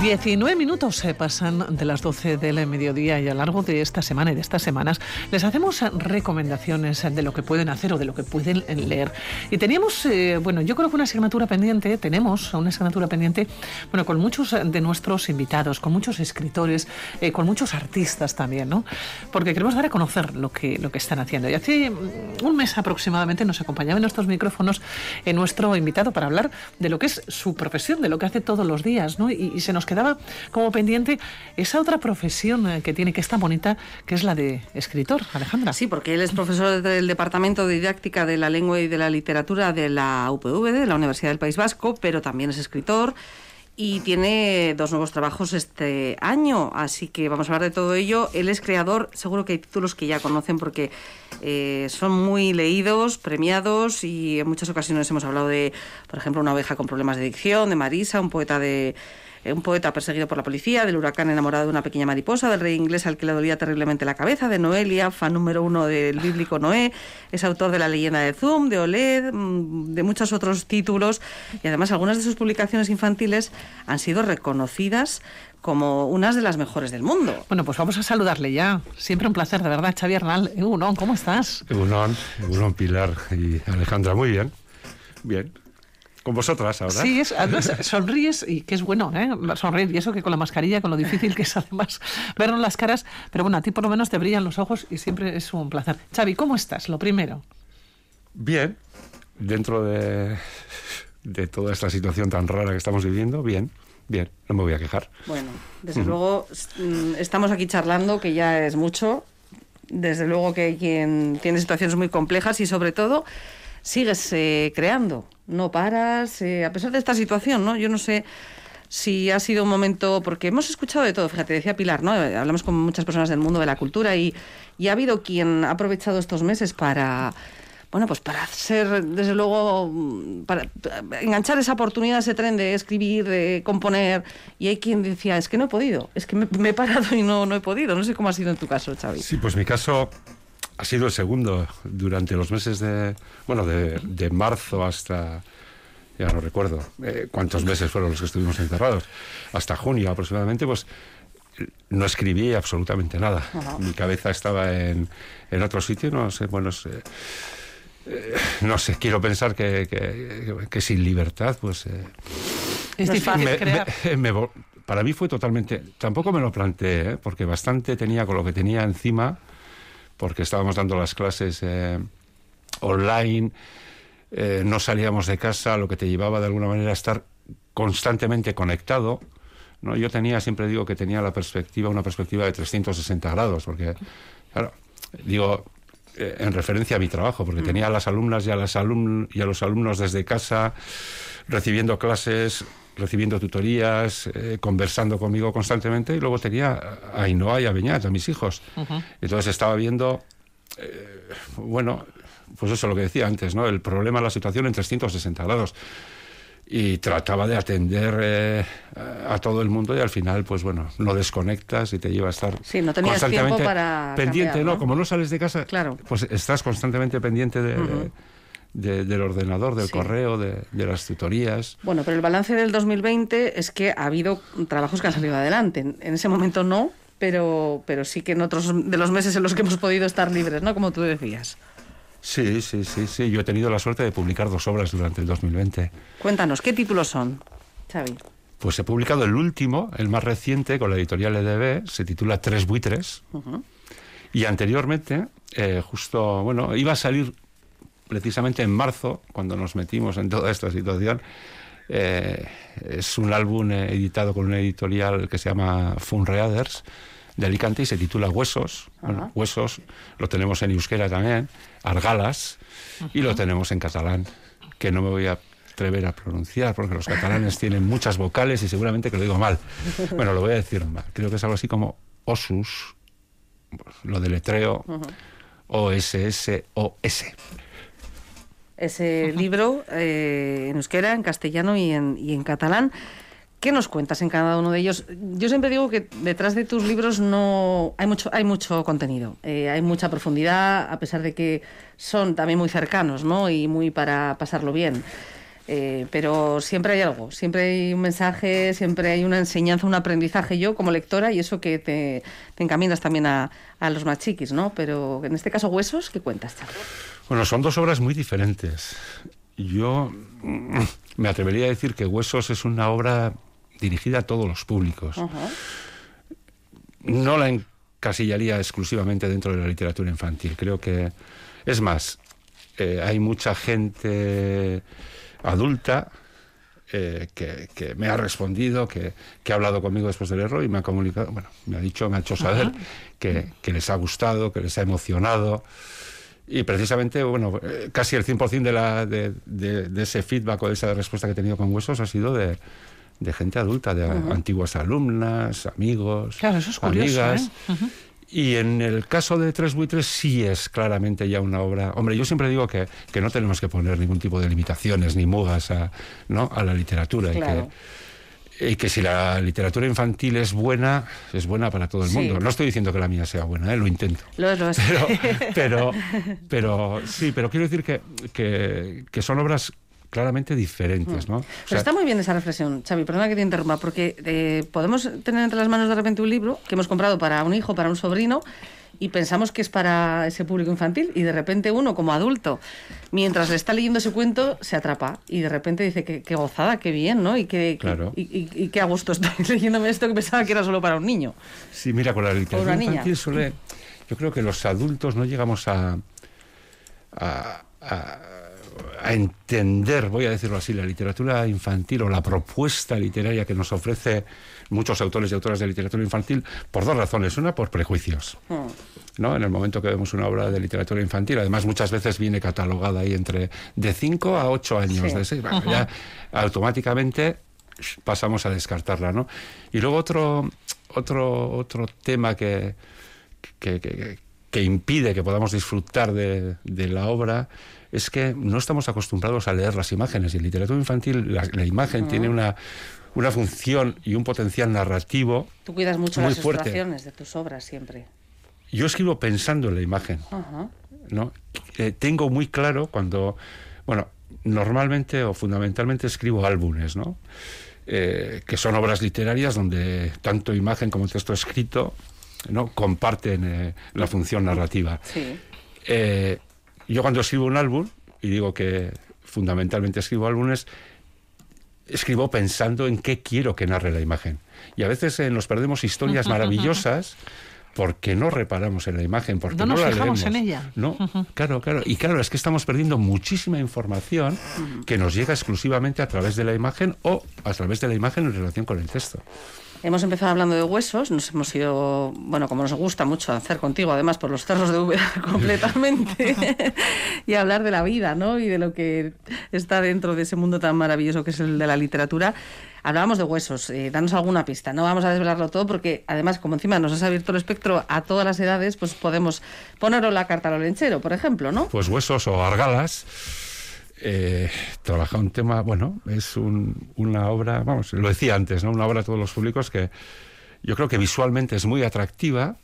19 minutos se pasan de las 12 del mediodía y a lo largo de esta semana y de estas semanas les hacemos recomendaciones de lo que pueden hacer o de lo que pueden leer. Y teníamos, yo creo que tenemos una asignatura pendiente, con muchos de nuestros invitados, con muchos escritores, con muchos artistas también, ¿no? Porque queremos dar a conocer lo que están haciendo. Y hace un mes aproximadamente nos acompañaba en nuestros micrófonos nuestro invitado para hablar de lo que es su profesión, de lo que hace todos los días, ¿no? Y se nos quedaba como pendiente esa otra profesión que tiene, que es tan bonita, que es la de escritor, Alejandra. Sí, porque él es profesor del Departamento de Didáctica de la Lengua y de la Literatura de la UPV, de la Universidad del País Vasco, pero también es escritor y tiene 2 nuevos trabajos este año, así que vamos a hablar de todo ello. Él es creador, seguro que hay títulos que ya conocen porque son muy leídos, premiados, y en muchas ocasiones hemos hablado de, por ejemplo, Una oveja con problemas de dicción, de Marisa, un poeta perseguido por la policía, del huracán enamorado de una pequeña mariposa, del rey inglés al que le dolía terriblemente la cabeza, de Noelia, fan número 1 del bíblico Noé. Es autor de La leyenda de Zum, de Oled, de muchos otros títulos, y además algunas de sus publicaciones infantiles han sido reconocidas como unas de las mejores del mundo. Bueno, pues vamos a saludarle ya. Siempre un placer, de verdad, Xavi Arnal. Egunon, ¿cómo estás? Egunon, Pilar y Alejandra, muy bien. Bien. Con vosotras ahora. Sí, además sonríes, y que es bueno, sonreír, y eso que con la mascarilla, con lo difícil que es además vernos las caras, pero bueno, a ti por lo menos te brillan los ojos y siempre es un placer. Xavi, ¿cómo estás? Lo primero. Bien, dentro de toda esta situación tan rara que estamos viviendo, bien, no me voy a quejar. Bueno, desde luego estamos aquí charlando, que ya es mucho, desde luego que hay quien tiene situaciones muy complejas y sobre todo sigues creando, no paras, a pesar de esta situación, ¿no? Yo no sé si ha sido un momento, porque hemos escuchado de todo, fíjate, decía Pilar, ¿no? Hablamos con muchas personas del mundo de la cultura y ha habido quien ha aprovechado estos meses para hacer, desde luego, para enganchar esa oportunidad, ese tren de escribir, de componer, y hay quien decía, es que no he podido, es que me he parado y no he podido. No sé cómo ha sido en tu caso, Xavi. Sí, pues mi caso ha sido el segundo durante los meses de marzo hasta, ya no recuerdo cuántos meses fueron los que estuvimos encerrados, hasta junio aproximadamente, pues no escribí absolutamente nada. Uh-huh. Mi cabeza estaba en otro sitio, no sé, quiero pensar que sin libertad, pues es difícil crear. Para mí fue totalmente, tampoco me lo planteé, porque bastante tenía con lo que tenía encima, porque estábamos dando las clases online, no salíamos de casa, lo que te llevaba de alguna manera a estar constantemente conectado, ¿no? Yo siempre digo que tenía una perspectiva de 360 grados, porque, claro, digo, en referencia a mi trabajo, porque tenía a las alumnas y a los alumnos desde casa, recibiendo clases, recibiendo tutorías, conversando conmigo constantemente, y luego tenía a Ainhoa y a Beñat, a mis hijos. Uh-huh. Entonces estaba viendo, pues eso, lo que decía antes, ¿no? El problema, la situación en 360 grados. Y trataba de atender a todo el mundo, y al final, pues no desconectas y te lleva a estar no tenías constantemente tiempo para pendiente, cambiar, ¿no? Como no sales de casa, claro, pues estás constantemente pendiente del ordenador, del correo, de las tutorías. Bueno, pero el balance del 2020 es que ha habido trabajos que han salido adelante. En ese momento no, pero sí que en otros de los meses en los que hemos podido estar libres, ¿no? Como tú decías. Sí. Yo he tenido la suerte de publicar 2 obras durante el 2020. Cuéntanos, ¿qué títulos son, Xavi? Pues he publicado el último, el más reciente, con la editorial EDB, se titula 3 buitres. Uh-huh. Y anteriormente, iba a salir precisamente en marzo, cuando nos metimos en toda esta situación. Es un álbum editado con una editorial que se llama Funreaders, de Alicante, y se titula Huesos. Uh-huh. Huesos lo tenemos en euskera también, Argalas, uh-huh, y lo tenemos en catalán, que no me voy a atrever a pronunciar porque los catalanes tienen muchas vocales y seguramente que lo digo mal. Bueno, lo voy a decir mal. Creo que es algo así como Osus, lo deletreo, uh-huh, O-S-S-O-S. Ese libro en euskera, en castellano y en catalán. ¿Qué nos cuentas en cada uno de ellos? Yo siempre digo que detrás de tus libros hay mucho contenido, hay mucha profundidad, a pesar de que son también muy cercanos, ¿no? Y muy para pasarlo bien. Pero siempre hay algo, siempre hay un mensaje, siempre hay una enseñanza, un aprendizaje, yo como lectora, y eso que te encaminas también a los más chiquis, ¿no? Pero en este caso, Huesos, ¿qué cuentas, Xavi? Bueno, son dos obras muy diferentes. Yo me atrevería a decir que Huesos es una obra dirigida a todos los públicos. No la encasillaría exclusivamente dentro de la literatura infantil. Creo que, es más, hay mucha gente adulta que me ha respondido, que ha hablado conmigo después del error y me ha comunicado, bueno, me ha hecho saber que les ha gustado, que les ha emocionado. Y precisamente, bueno, casi el 100% de ese feedback o de esa respuesta que he tenido con Huesos ha sido de gente adulta, de antiguas alumnas, amigos, claro, eso es curioso, amigas. Y en el caso de Tres Buitres sí es claramente ya una obra... Hombre, yo siempre digo que no tenemos que poner ningún tipo de limitaciones ni mugas a la literatura. Claro. Y que si la literatura infantil es buena para todo el mundo. No estoy diciendo que la mía sea buena, lo intento. Lo es. Pero quiero decir que son obras claramente diferentes, ¿no? Pero está muy bien esa reflexión, Xavi, perdona que te interrumpa, porque podemos tener entre las manos de repente un libro que hemos comprado para un hijo, para un sobrino, y pensamos que es para ese público infantil, y de repente uno, como adulto, mientras le está leyendo ese cuento, se atrapa, y de repente dice que qué gozada, qué bien, ¿no? Y qué a gusto estoy leyéndome esto que pensaba que era solo para un niño. Sí, mira, con la literatura infantil yo creo que los adultos no llegamos a entender, voy a decirlo así, la literatura infantil o la propuesta literaria que nos ofrece muchos autores y autoras de literatura infantil por dos razones. Una, por prejuicios, ¿no? En el momento que vemos una obra de literatura infantil, además muchas veces viene catalogada ahí entre de 5 a 8 años, de 6, bueno, ya automáticamente pasamos a descartarla, ¿no? Y luego otro tema que impide que podamos disfrutar de la obra es que no estamos acostumbrados a leer las imágenes. Y en literatura infantil la imagen tiene una función y un potencial narrativo. Tú cuidas mucho muy las fuerte. ilustraciones de tus obras siempre. Yo escribo pensando en la imagen, ¿no? Tengo muy claro cuando... Bueno, normalmente o fundamentalmente escribo álbumes, ¿no? Que son obras literarias donde tanto imagen como texto escrito, ¿no? Comparten la función narrativa. Sí. Yo cuando escribo un álbum, y digo que fundamentalmente escribo álbumes, escribo pensando en qué quiero que narre la imagen. Y a veces nos perdemos historias maravillosas porque no reparamos en la imagen, porque no la leemos. No nos fijamos en ella. No, claro. Y claro, es que estamos perdiendo muchísima información que nos llega exclusivamente a través de la imagen o a través de la imagen en relación con el texto. Hemos empezado hablando de Huesos, nos hemos ido, bueno, como nos gusta mucho hacer contigo, además por los cerros de Úbeda completamente, y hablar de la vida, ¿no? Y de lo que está dentro de ese mundo tan maravilloso que es el de la literatura. Hablábamos de Huesos, danos alguna pista, no vamos a desvelarlo todo porque además como encima nos has abierto el espectro a todas las edades, pues podemos ponerlo la carta al olenchero, por ejemplo, ¿no? Pues Huesos o Argalas trabaja un tema, bueno, es una obra, vamos, lo decía antes, ¿no? Una obra a todos los públicos que yo creo que visualmente es muy atractiva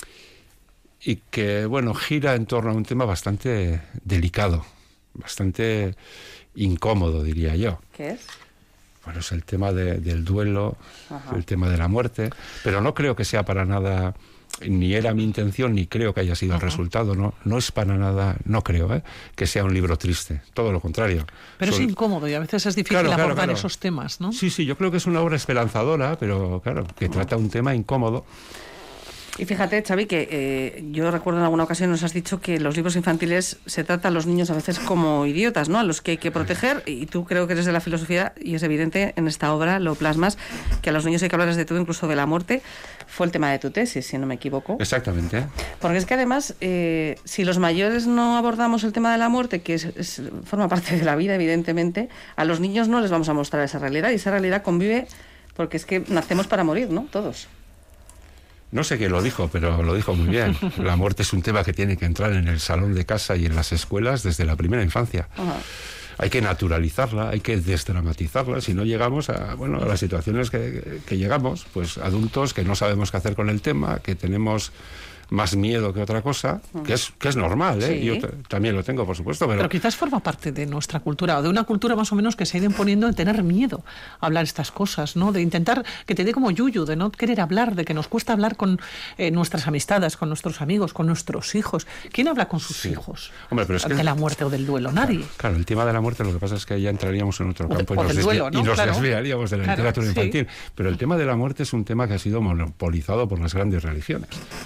y que, bueno, gira en torno a un tema bastante delicado, bastante incómodo, diría yo. ¿Qué es? Bueno, es el tema del duelo, el tema de la muerte, pero no creo que sea para nada, ni era mi intención, ni creo que haya sido el resultado, no es para nada, no creo, que sea un libro triste, todo lo contrario. Pero es incómodo y a veces es difícil abordar esos temas, ¿no? Sí, yo creo que es una obra esperanzadora, pero claro, que trata un tema incómodo. Y fíjate, Xavi, que yo recuerdo en alguna ocasión nos has dicho que los libros infantiles se trata a los niños a veces como idiotas, ¿no? A los que hay que proteger, y tú creo que eres de la filosofía, y es evidente en esta obra, lo plasmas, que a los niños hay que hablarles de todo, incluso de la muerte. Fue el tema de tu tesis, si no me equivoco. Exactamente. Porque es que además, si los mayores no abordamos el tema de la muerte, que forma parte de la vida, evidentemente, a los niños no les vamos a mostrar esa realidad, y esa realidad convive, porque es que nacemos para morir, ¿no? Todos. No sé quién lo dijo, pero lo dijo muy bien. La muerte es un tema que tiene que entrar en el salón de casa y en las escuelas desde la primera infancia. Hay que naturalizarla, hay que desdramatizarla, si no llegamos a las situaciones que llegamos, pues adultos que no sabemos qué hacer con el tema, que tenemos más miedo que otra cosa, que es normal, ¿eh? Sí. Yo también lo tengo, por supuesto, Pero quizás forma parte de nuestra cultura, o de una cultura más o menos que se ha ido imponiendo de tener miedo a hablar estas cosas, ¿no? De intentar que te dé como yuyu, de no querer hablar, de que nos cuesta hablar con nuestras amistades, con nuestros amigos, con nuestros hijos. ¿Quién habla con sus hijos? Hombre, pero es que de la muerte o del duelo, nadie. Claro, el tema de la muerte, lo que pasa es que ya entraríamos en otro campo O del duelo, ¿no? y nos Claro. desviaríamos de la literatura infantil. Pero el tema de la muerte es un tema que ha sido monopolizado por las grandes religiones.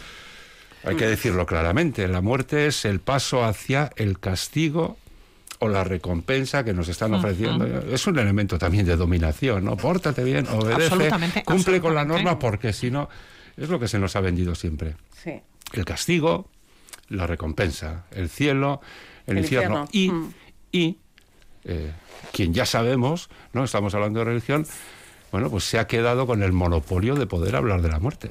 Hay que decirlo claramente, la muerte es el paso hacia el castigo o la recompensa que nos están ofreciendo. Es un elemento también de dominación, ¿no? Pórtate bien, obedece, cumple con la norma, porque si no, es lo que se nos ha vendido siempre. Sí. El castigo, la recompensa, el cielo, el infierno. Y quien ya sabemos, ¿no? Estamos hablando de religión, bueno, pues se ha quedado con el monopolio de poder hablar de la muerte.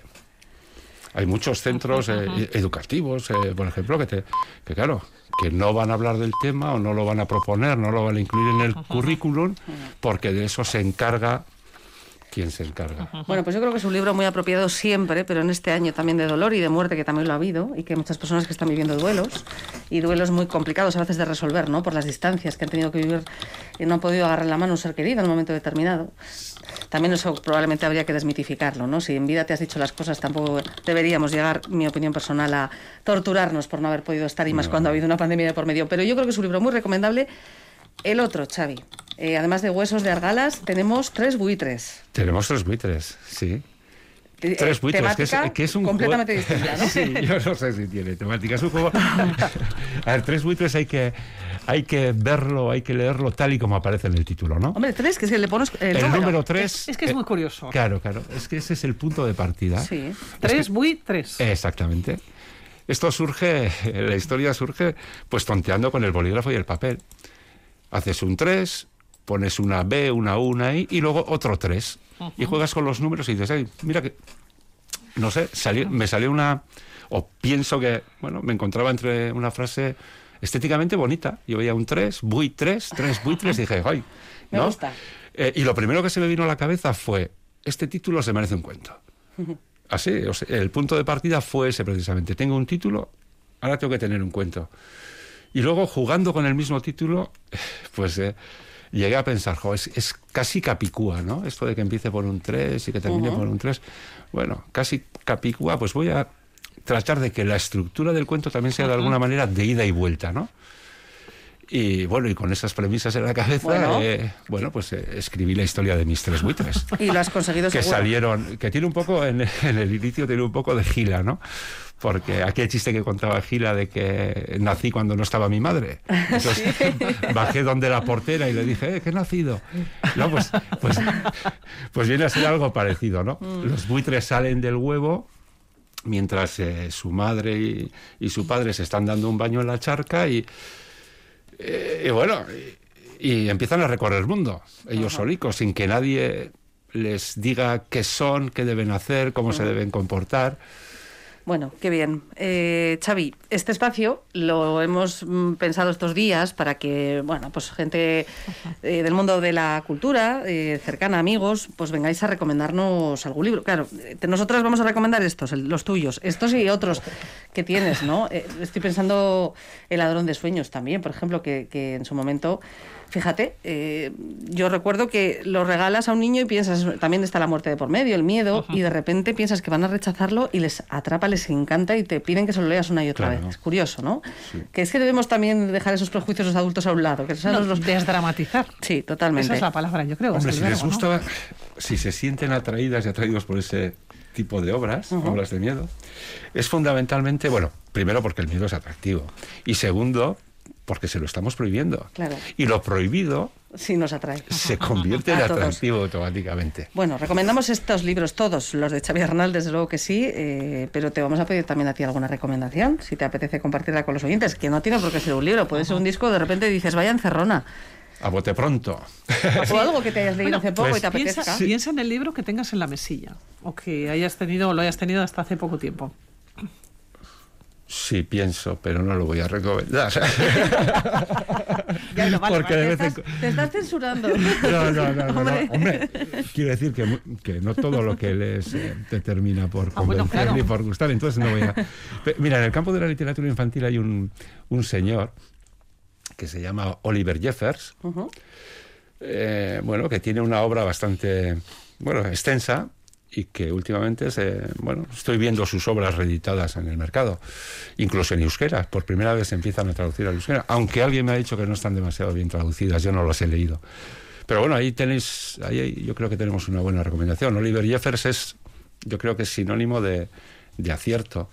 Hay muchos centros educativos, por ejemplo, que claro, que no van a hablar del tema o no lo van a proponer, no lo van a incluir en el currículum, porque de eso se encarga quien se encarga. Bueno, pues yo creo que es un libro muy apropiado siempre, pero en este año también de dolor y de muerte, que también lo ha habido, y que hay muchas personas que están viviendo duelos, y duelos muy complicados a veces de resolver, ¿no? Por las distancias que han tenido que vivir y no han podido agarrar la mano a un ser querido en un momento determinado. También eso probablemente habría que desmitificarlo, ¿no? Si en vida te has dicho las cosas, tampoco deberíamos llegar, mi opinión personal, a torturarnos por no haber podido estar, y más cuando ha habido una pandemia de por medio. Pero yo creo que es un libro muy recomendable. El otro, Xavi, además de Huesos de Argalas, tenemos 3 buitres. Tenemos 3 buitres, sí. 3 buitres, que es un completamente distinta, ¿no? Sí, yo no sé si tiene temática. Es un juego. A ver, 3 buitres hay que verlo, hay que leerlo tal y como aparece en el título, ¿no? Hombre, 3, que si le pones el número 3. Es que es muy curioso. Claro, es que ese es el punto de partida. Sí. 3 buitres. Exactamente. Esto surge, la historia surge, pues tonteando con el bolígrafo y el papel. Haces un 3, pones una B, una U, una I, y luego otro 3. Y juegas con los números y dices, ay, mira que, no sé, me salió una, o pienso que, bueno, me encontraba entre una frase estéticamente bonita. Yo veía un 3 buitres, y dije, ay, ¿no? Me gusta. Y lo primero que se me vino a la cabeza fue, este título se merece un cuento. Así, o sea, el punto de partida fue ese precisamente. Tengo un título, ahora tengo que tener un cuento. Y luego, jugando con el mismo título, pues llegué a pensar, es casi capicúa, ¿no? Esto de que empiece por un 3 y que termine por un 3. Bueno, casi capicúa, pues voy a tratar de que la estructura del cuento también sea de alguna manera de ida y vuelta, ¿no? Y bueno, y con esas premisas en la cabeza, pues escribí la historia de mis 3 buitres. Y lo has conseguido que seguro. Salieron, que tiene un poco, en el inicio tiene un poco de Gila, ¿no? Porque aquel chiste que contaba Gila de que nací cuando no estaba mi madre. Entonces bajé donde la portera y le dije, ¿qué he nacido? No, pues viene a ser algo parecido, ¿no? Los buitres salen del huevo mientras su madre y su padre se están dando un baño en la charca y empiezan a recorrer el mundo, ellos solicos, sin que nadie les diga qué son, qué deben hacer, cómo se deben comportar. Bueno, qué bien. Xavi, este espacio lo hemos pensado estos días para que, bueno, pues gente del mundo de la cultura, cercana, amigos, pues vengáis a recomendarnos algún libro. Claro, nosotras vamos a recomendar estos, los tuyos, estos y otros que tienes, ¿no? Estoy pensando El ladrón de sueños también, por ejemplo, que en su momento... Fíjate, yo recuerdo que lo regalas a un niño y piensas, también está la muerte de por medio, el miedo, y de repente piensas que van a rechazarlo y les atrapa, les encanta y te piden que se lo leas una y otra vez. Es curioso, ¿no? Sí. Que es que debemos también dejar esos prejuicios los adultos a un lado. Que desdramatizar. Sí, totalmente. Esa es la palabra, yo creo. Hombre, si les gusta, si se sienten atraídas y atraídos por ese tipo de obras, obras de miedo, es fundamentalmente, bueno, primero porque el miedo es atractivo y segundo, porque se lo estamos prohibiendo. Claro. Y lo prohibido sí nos atrae. Se convierte en atractivo automáticamente. Bueno, recomendamos estos libros todos, los de Xavi Arnal, desde luego que sí, pero te vamos a pedir también a ti alguna recomendación, si te apetece compartirla con los oyentes, que no tiene por qué ser un libro, puede ser un disco, de repente dices, vaya encerrona. A bote pronto. O algo que te hayas leído hace poco y te apetezca. Piensa en el libro que tengas en la mesilla, o que hayas tenido o lo hayas tenido hasta hace poco tiempo. Sí, pienso, pero no lo voy a recomendar. Ya, no, vale, Porque vale. de vez en Te estás censurando. No. Hombre, quiero decir que no todo lo que lees te termina por bueno, convencer claro. ni por gustar, entonces no voy a... Mira, en el campo de la literatura infantil hay un señor que se llama Oliver Jeffers, bueno, que tiene una obra bastante, bueno, extensa, y que últimamente estoy viendo sus obras reeditadas en el mercado, incluso en euskera. Por primera vez se empiezan a traducir al euskera, aunque alguien me ha dicho que no están demasiado bien traducidas, yo no las he leído. Pero bueno, ahí yo creo que tenemos una buena recomendación. Oliver Jeffers yo creo que es sinónimo de acierto.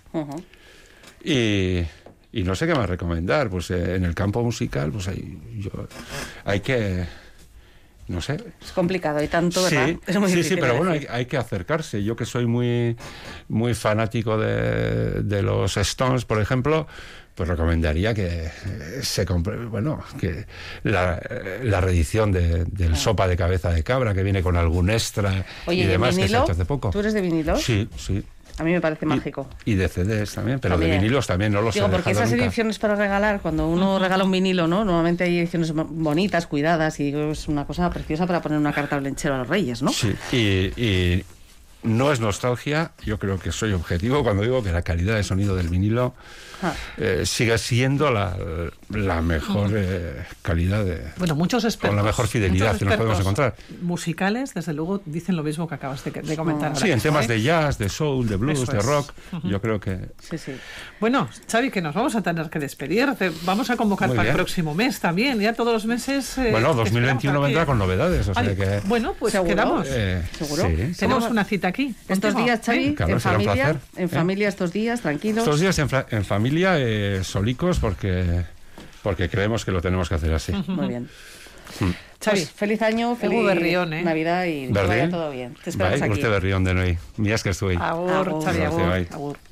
Y no sé qué más recomendar. Pues en el campo musical, pues hay que... No sé. Es complicado, hay tanto, ¿verdad? Sí, Es muy difícil pero bueno, decir. hay que acercarse. Yo que soy muy, muy fanático de los Stones, por ejemplo, pues recomendaría que se compre, que la reedición del Sopa de Cabeza de Cabra, que viene con algún extra. Oye, y demás, vinilo? que se ha hecho hace poco. ¿Tú eres de vinilos? Sí. A mí me parece mágico. Y de CDs también, pero También. de vinilos también, no los he Digo, porque dejado esas nunca. ediciones para regalar, cuando uno regala un vinilo, ¿no? Normalmente hay ediciones bonitas, cuidadas, y es una cosa preciosa para poner una carta blanchera a los reyes, ¿no? Sí, y no es nostalgia, yo creo que soy objetivo cuando digo que la calidad de sonido del vinilo sigue siendo la mejor calidad Bueno, muchos expertos. con la mejor fidelidad muchos que nos podemos expertos encontrar. musicales, desde luego, dicen lo mismo que acabas de comentar ahora. Sí, en temas ¿eh? de jazz, de soul, de blues, Eso de es. rock, yo creo que... Sí. Bueno, Xavi, que nos vamos a tener que despedir. Vamos a convocar Muy para el bien. próximo mes también. Ya todos los meses... Bueno, te 2021 esperamos vendrá aquí. con novedades, o sea Ay, que... Bueno, pues ¿Seguro? quedamos. ¿Seguro? Sí. Tenemos una cita aquí. Estos contigo, días, Xavi, ¿eh? Claro, será un placer, en familia estos días, tranquilos. Estos días en familia, solicos, porque creemos que lo tenemos que hacer así. Muy bien. Xavi, Pues feliz año, feliz Egu berrión, Navidad y que Berdin? vaya todo bien. Te esperamos Bai, aquí. urte berri on denoi. Mila esker zuei. agur, Agur. Xavi, Gracias, agur. bai. Agur.